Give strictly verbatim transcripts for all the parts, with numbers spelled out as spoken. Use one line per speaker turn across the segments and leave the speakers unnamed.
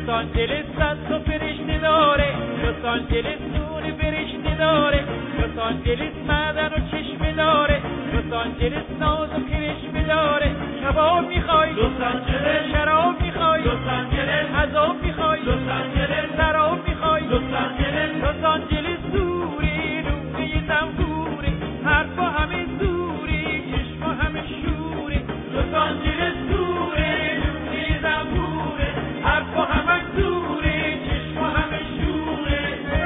لس آنجلس صد تا فرشته داره، لس آنجلس نور فرشته داره، لس آنجلس معدن و چشمه داره، لس آنجلس ناز و کرشمه داره. کباب میخوای؟ لس آنجلس. شراب میخوای؟ لس آنجلس. عذاب میخوای؟ لس آنجلس. سراب میخوای؟ لس آنجلس. لس آنجلس دوری روی زنبوره، حرفا همه زوری، چشما همه شوره. لس آنجلس دوری روی زنبوره، حرفا همه زوره، چشما همه شوره.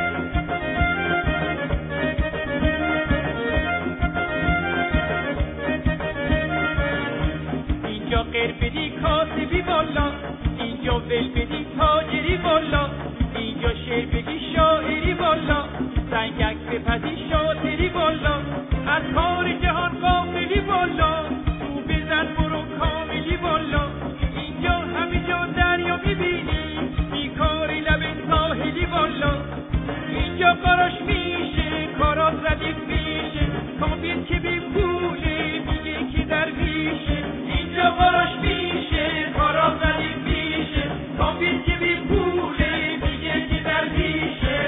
اینجا غیر بدی کاسبی والا، اینجا ول بدی تاجری والا، اینجا شعر بگی شاعری والا، سنگک بپزی شاطری والا، از کار جهان غافلی والا، تو بزن برو کاملی والا. اینجا همه جا دریا میبینی، بیکاری لب ساحلی والا. اینجا کاراش میشه، کارات ردیف میشه، کامبیت که بی پوله میگه که درویشه. اینجا کاراش میشه، کارات ردیف میشه، کامبیت که بی پوله میگه که درویشه.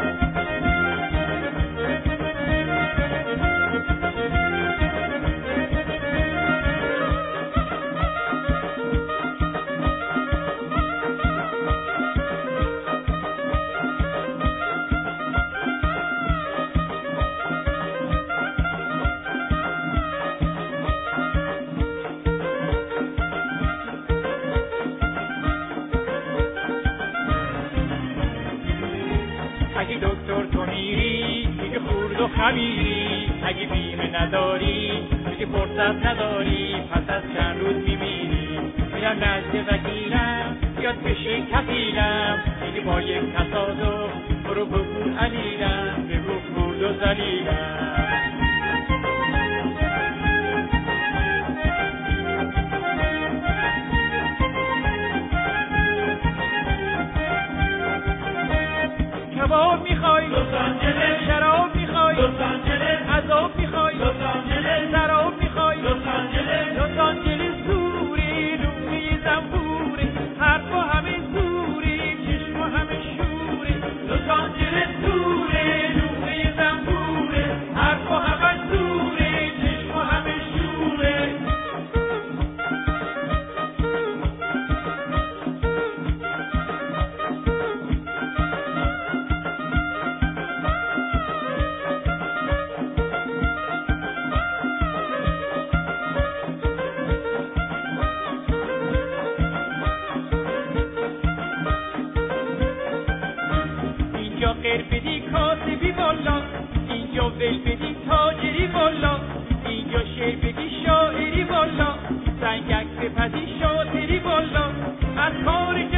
اگه دکتر تو میری میگه خورد و خمیری، اگه بیمه نداری میگه فرصت نداری، پس از چند روز میمیری. میرم نزد وکیلم بیاد بشه کفیلم، میگه با یک تصادف برو بگو علیلم، بگو خورد و ذلیلم. کباب میخوای؟ لس آنجلس. شراب میخوای؟ لس آنجلس. عذاب میخوای؟ لس آنجلس. سراب میخوای؟ لس آنجلس. لس آنجلس دوری روی زنبوره، حرفا همه زوره، چشما همه شوره. لس آنجلس دوری روی زنبوره، حرفا همه زوره، چشما همه شوره. اینجا غیر بدی کاسبی والا، اینجا ول بدی تاجری والا، اینجا شعر بگی شاعری والا، سنگک بپزی شاطری والا، از کار